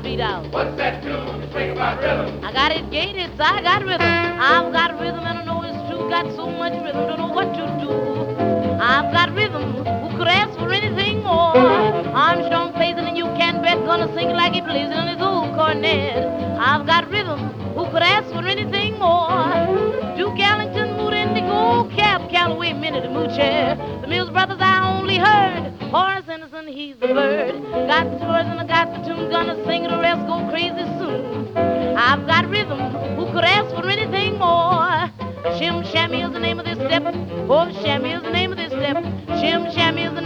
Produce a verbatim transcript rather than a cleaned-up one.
beat out. What's that tune you sing about rhythm? I got it gated, so I got rhythm. I've got rhythm and I know it's true. Got so much rhythm, don't know what to do. I've got rhythm, who could ask for anything more? Armstrong plays it and you can bet, gonna sing it like he plays it on his old cornet. I've got rhythm, who could ask for anything more? Duke Ellington, Mood Indigo, Cab Calloway, Minnie the Moocher. The Mills Brothers I only heard. Horace Anderson, he's the bird. Got the words and I got the tune, gonna sing it, the rest go crazy soon. I've got rhythm, who could ask for anything more? Shim Shammy is the name of this step. Oh, Shammy is the name of this step. Shim Shammy is the